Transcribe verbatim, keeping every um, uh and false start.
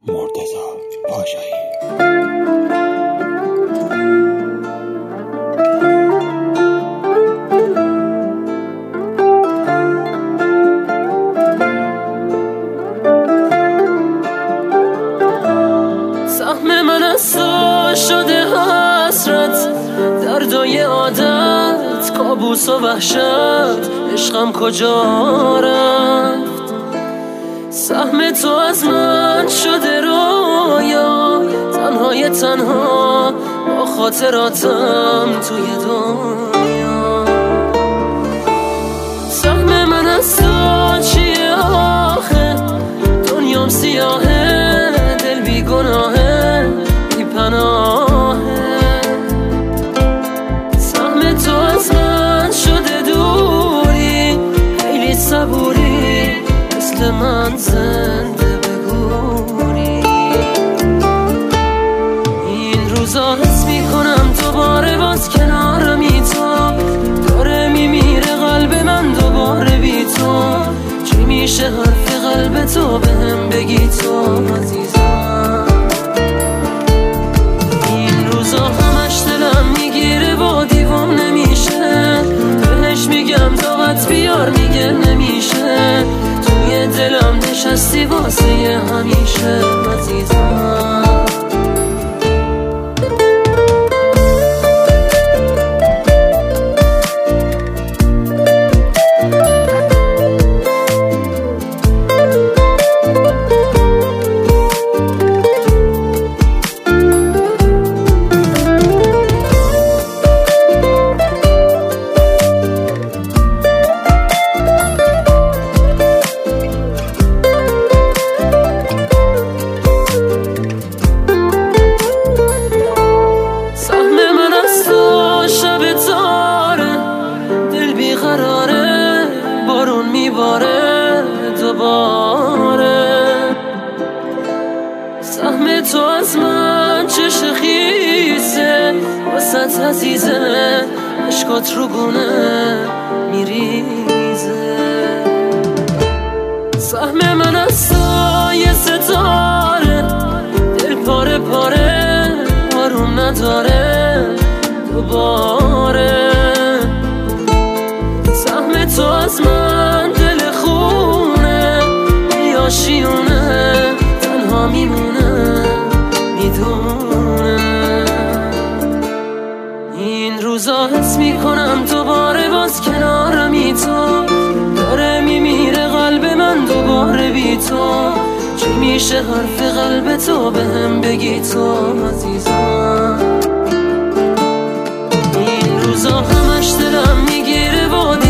مرتضی پاشایی. سهم من از تو شده حسرت، دردای عادت، کابوس و وحشت، عشقم کجا رفت؟ سهم تو از من شده رویا، تنهای تنها با خاطراتم توی دنیا. سهم من از تو چیه آخه؟ دنیام سیاهه، دل بی گناهه، بی پناهه. سهم تو از من شده دوری، خیلی صبوری، مثل من زنده بگوری. این روزا حس میکنم دوباره باز کنارمی، تو داره میمیره قلب من دوباره بی تو. چی میشه حرف قلب تو بهم بگی تو عزیزم؟ این روزا همش دلم میگیره و دیوام نمیشه، بهش میگم طاقت بیار میگه نمیشه. توی دلم نشستی واسه همیشه عزیزم. بارون میباره دوباره، سهم تو از من چش خیسه، واسط عزیزه، عشقات رو گونه میریزه. سهم من از تو یه ستاره، دل پاره پاره، آروم نداره دوباره. سهم تو از من دل خونه، یا شیونه، تنها میمونه میدونه. این روزا حس میکنم دوباره باز کنارمی، تو داره میمیره قلب من دوباره بی تو. چی میشه حرف قلب تو بهم بگی تو عزیزم؟ این روزا همش دلم میگیره و